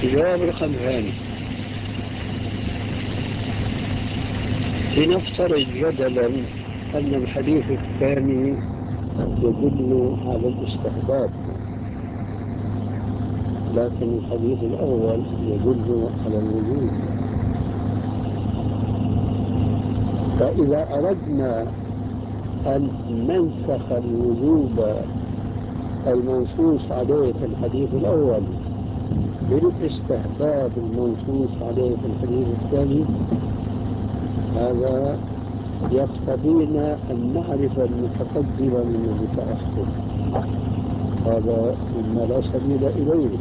الجواب رقم ثاني، لنفترض جدلا أن الحديث الثاني يدل على الاستحباب، لكن الحديث الأول يدل على الوجوب. فإذا أردنا أن ننسخ الوجوب المنصوص عليه في الحديث الأول بالاستحباب المنصوص عليه في الحديث الثاني، هذا يقتضينا أن نعرف المتقدم من المتأخر، هذا مما لا سبيل إليه.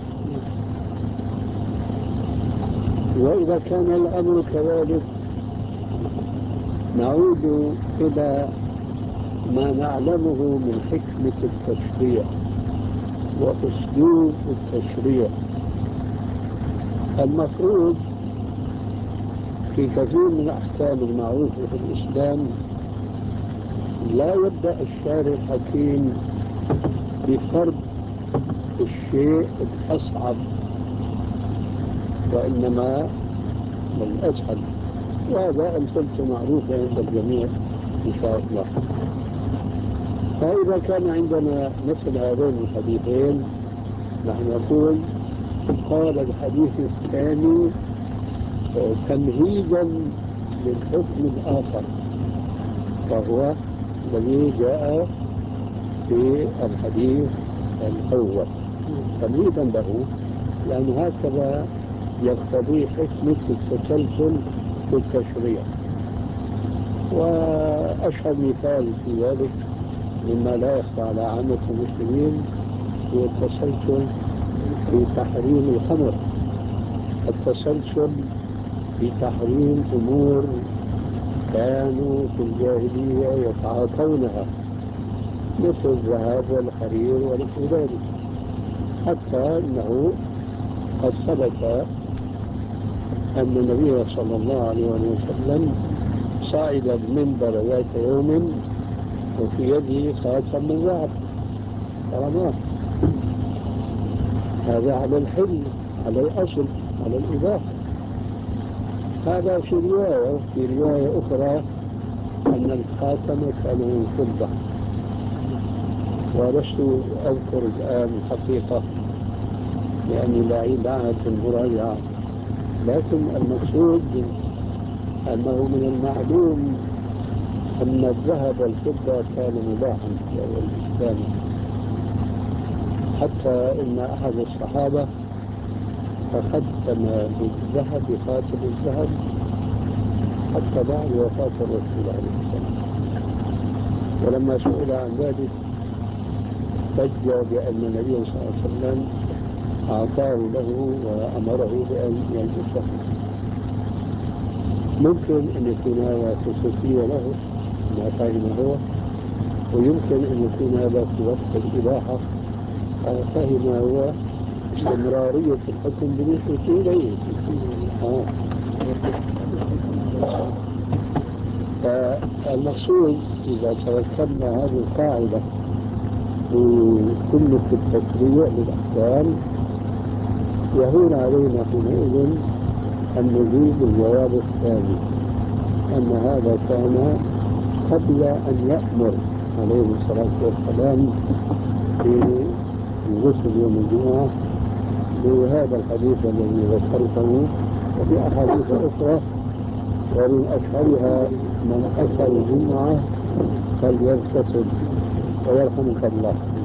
وإذا كان الأمر كذلك نعود إلى ما نعلمه من حكمة التشريع وأسلوب التشريع. المفروض في كثير من الأحكام المعروفة في الإسلام لا يبدأ الشارع الحكيم بفرض الشيء الأصعب، وإنما الأسهل، وهذا الفلسفة معروفة عند الجميع إن شاء الله. فإذا كان عندنا مثل هذين الحديثين نحن نقول قال الحديث الثاني تمهيدا للحكم الآخر، فهو الذي جاء في الحديث الأول تمهيدا له، لأن هكذا يقتضي حكمة التسلسل في التشريع. وأشهر مثال في ذلك مما لا يخفى على عامة المسلمين هو التسلسل في تحريم الخمر، التسلسل في تحريم أمور كانوا في الجاهلية يتعاطونها مثل الذهب والحرير ونحو ذلك، حتى أنه قد ثبت أن النبي صلى الله عليه وسلم صعد المنبر ذات يوم وفي يده خاتم من ذهب فرماه. هذا على الحل، على الأصل، على الإباحة. هذا في رواية، في رواية أخرى أن الخاتم كان من فضة، ولست أذكر الآن الحقيقة لأني بعيد عنها في المراجعة، لكن المقصود أنه من المعلوم أن الذهب والفضة كان مباحا في الإسلام، حتى إن أحد الصحابة تختم بالذهب بخاتم الذهب حتى بعد وفاة الرسول عليه السلام. ولما سئل عن ذلك حج بأن النبي صلى الله عليه وسلم أعطاه له وأمره بأن يلبسه. ممكن أن يكون هذا خصوصية له ما فهم هو، ويمكن أن يكون هذا في وقت الإباحة فهم هو استمرارية الحكم بالنسبة إليه. فالمقصود إذا تذكرنا هذه القاعدة في سنة التشريع للأحكام يهون علينا حينئذ أن نجيب الجواب الثاني، أن هذا كان قبل أن يأمر عليه الصلاة والسلام في الغسل يوم الجمعة بهذا الحديث الذي ذكرته، وفي أحاديث أخرى ومن أشهرها من أتى الجمعة فليغتسل ويرحمك الله.